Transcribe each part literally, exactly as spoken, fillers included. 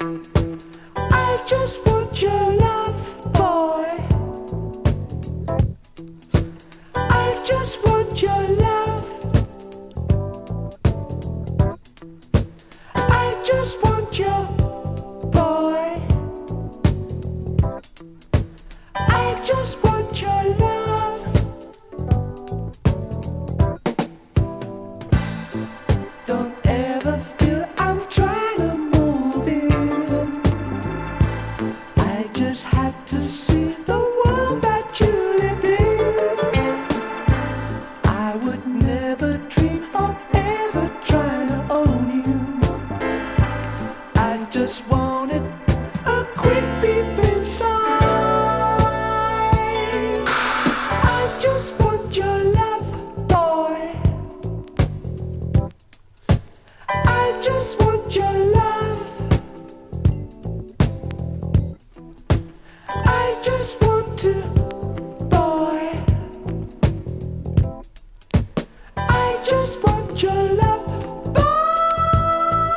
I just want your love, boy. I just want your love. I just want your boy. I just want your love. Don't ever feel I'm trying to move in. I just had to see the world that you lived in. I would never dream of ever trying to own you. I just wanted a quick peep inside. I just want your love, boy. I just want your love. I just want to, boy. I just want your love, boy.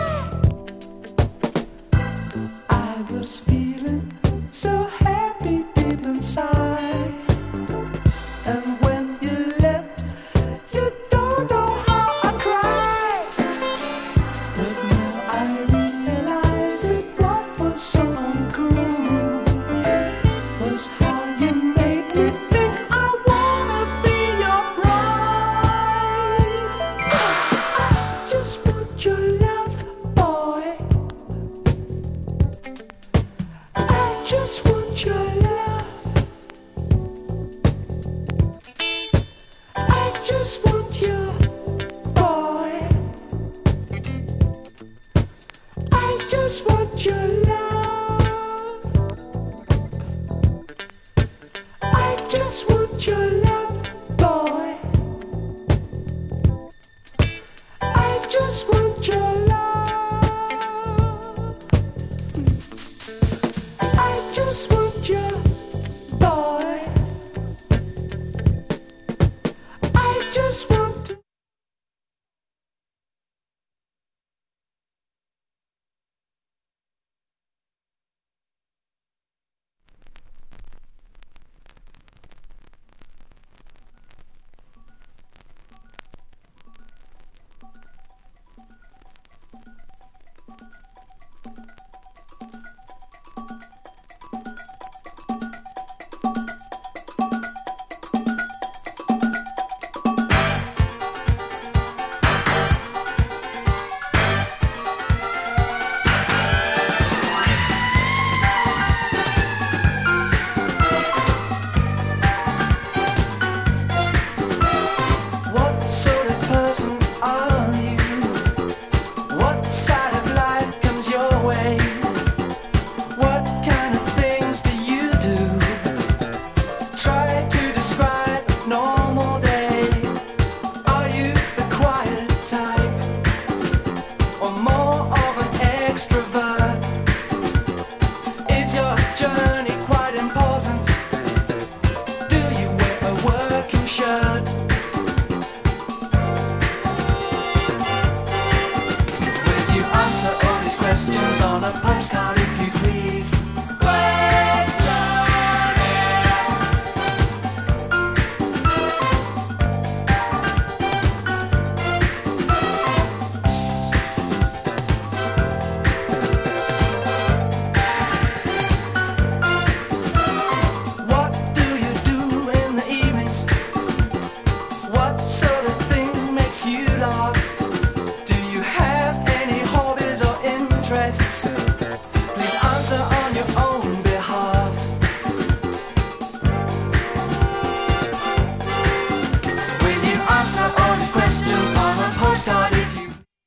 I was feeling so happy deep inside, and when you left, you don't know how I cried. But now I realize that what was so uncool was how you made me think I wanna be your bride. I just want your love, boy. I just want your love. I just want your boy. I just want your love. I just want your love, boy. I just want your love. I just want your boy. I just want to. What sort of person are you? What side of life comes your way? What kind of things do you do? Try to describe a normal day. Are you the quiet type, or more of an extrovert? Is your journey quite important? Do you wear a working shirt? Will you answer all these questions on a postcard?